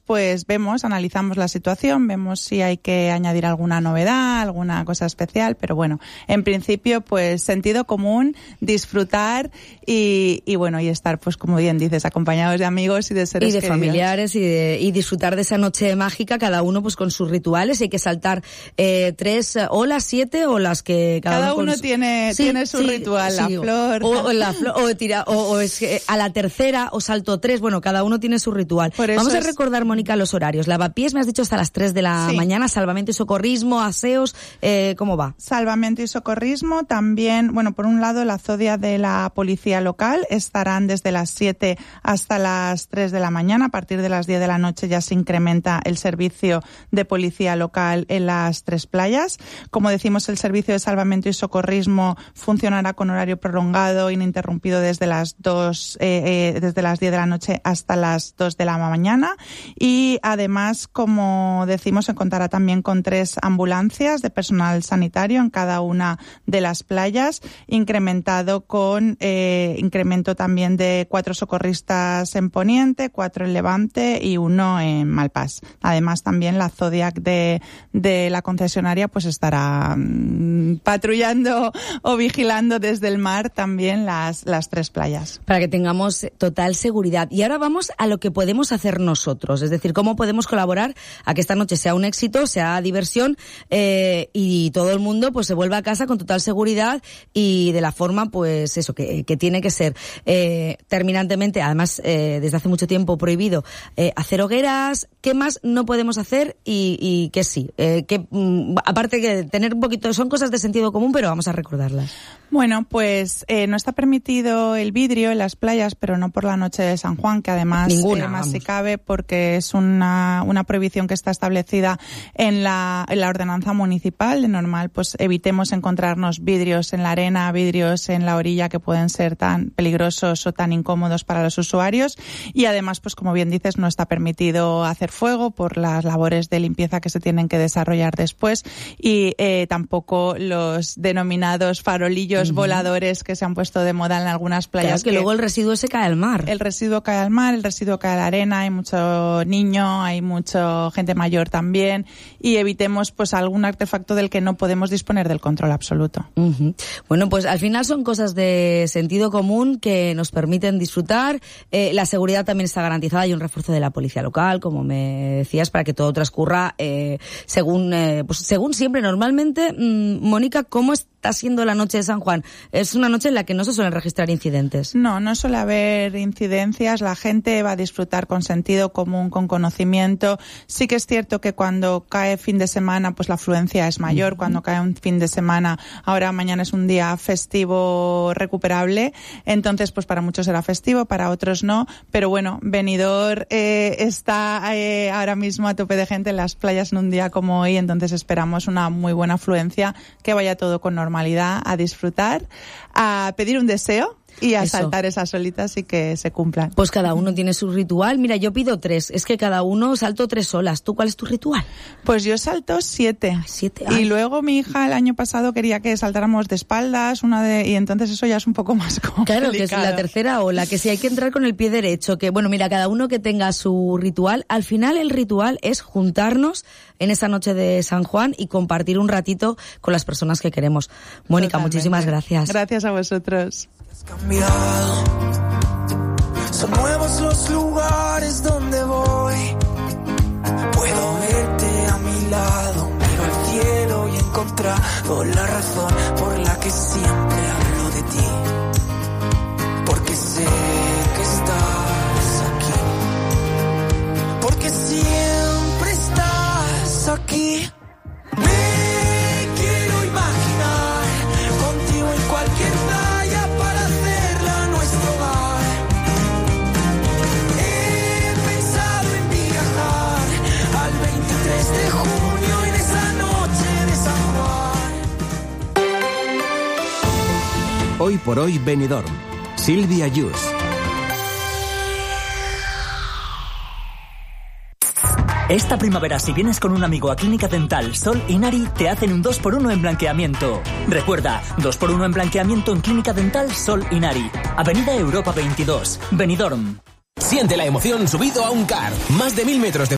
pues analizamos la situación, vemos si hay que añadir alguna novedad, alguna cosa especial, pero bueno, en principio pues sentido común, disfrutar y estar, pues como bien dices, acompañados de amigos y de seres queridos. Y de familiares y disfrutar de esa noche mágica, cada uno pues con sus rituales. Hay que saltar 3 olas, 7 o las que cada uno tiene su ritual, la flor. O es que a la tercera o salto 3, bueno, cada uno tiene su ritual. Vamos a recordar, Mónica, los horarios. Lavapiés, me has dicho, hasta las 3 de la mañana, salvamento y socorrismo, aseos, ¿cómo va? Salvamento y socorrismo, también, bueno, por un lado la zodia de la policía local estarán desde las 7 hasta las 3 de la mañana, a partir de las 10 de la noche ya se incrementa el servicio de policía local en las 3 playas. Como decimos, el servicio de salvamento y socorrismo funcionará con horario prolongado, ininterrumpido desde las 10 de la noche hasta las 2 de la mañana, y además, como decimos, se contará también con 3 ambulancias de personal sanitario en cada una de las playas, incrementado con incremento también de 4 socorristas en Poniente, 4 en Levante y 1 en Malpás. Además, también la Zodiac de la concesionaria pues estará patrullando o vigilando desde el mar también las 3 playas. Para que tengamos total seguridad. Y ahora vamos a lo que podemos hacer nosotros, es decir, cómo podemos colaborar a que esta noche sea un éxito, sea diversión y todo el mundo pues se vuelva a casa con total seguridad y de la forma pues eso que tiene que ser. Terminantemente, además desde hace mucho tiempo prohibido hacer hogueras. ¿Qué más no podemos hacer y que sí? Aparte que tener un poquito, son cosas de sentido común, pero vamos a recordarlas. Bueno, pues no está permitido el vidrio en las playas, pero no por la noche de San Juan, que además más si cabe, porque es una prohibición que está establecida en la ordenanza municipal. De normal, pues evitemos encontrarnos vidrios en la arena, vidrios en la orilla, que pueden ser tan peligrosos o tan incómodos para los usuarios. Y además, pues como bien dices, no está permitido hacer fuego por las labores de limpieza que se tienen que desarrollar después, y tampoco los denominados farolillos voladores que se han puesto de moda en algunas playas. Claro, que luego el residuo se cae al mar. El residuo cae al mar, el residuo cae a la arena, hay mucho niño, hay mucha gente mayor también, y evitemos pues algún artefacto del que no podemos disponer del control absoluto. Bueno, pues al final son cosas de sentido común que nos permiten disfrutar. La seguridad también está garantizada, hay un refuerzo de la policía local, como me decías, para que todo transcurra según siempre. Normalmente, Mónica, ¿cómo está siendo la noche de San Juan? Es una noche en la que no se suelen registrar incidentes. No suele haber incidencias, la gente va a disfrutar con sentido común, con conocimiento. Sí que es cierto que cuando cae fin de semana, pues la afluencia es mayor. Cuando cae un fin de semana, ahora mañana es un día festivo recuperable, entonces pues para muchos será festivo, para otros no, pero bueno, Benidorm está ahora mismo a tope de gente en las playas en un día como hoy, entonces esperamos una muy buena afluencia, que vaya todo con normalidad, a disfrutar, a pedir un deseo y a saltar esas olitas y que se cumplan. Pues cada uno tiene su ritual. Mira, yo pido 3. Es que cada uno salto 3 olas. ¿Tú cuál es tu ritual? Pues yo salto 7. 7. Y luego mi hija el año pasado quería que saltáramos de espaldas, y entonces eso ya es un poco más complicado. Claro, que es la tercera ola, que si hay que entrar con el pie derecho, que bueno, mira, cada uno que tenga su ritual. Al final el ritual es juntarnos en esa noche de San Juan y compartir un ratito con las personas que queremos. Mónica, totalmente. Muchísimas gracias. Gracias a vosotros. Cambiado. Son nuevos los lugares donde voy. Puedo verte a mi lado, miro al cielo y he encontrado la razón por la que siempre hablo de ti. Porque sé que estás aquí. Porque siempre estás aquí. Me quiero imaginar contigo en cualquier playa para hacerla nuestro hogar. He pensado en viajar al 23 de junio en esa noche de San Juan. Hoy por hoy Benidorm. Silvia Yus. Esta primavera, si vienes con un amigo a Clínica Dental Sol Inari, te hacen un 2x1 en blanqueamiento. Recuerda, 2x1 en blanqueamiento en Clínica Dental Sol Inari. Avenida Europa 22, Benidorm. Siente la emoción subido a un kart. Más de 1000 metros de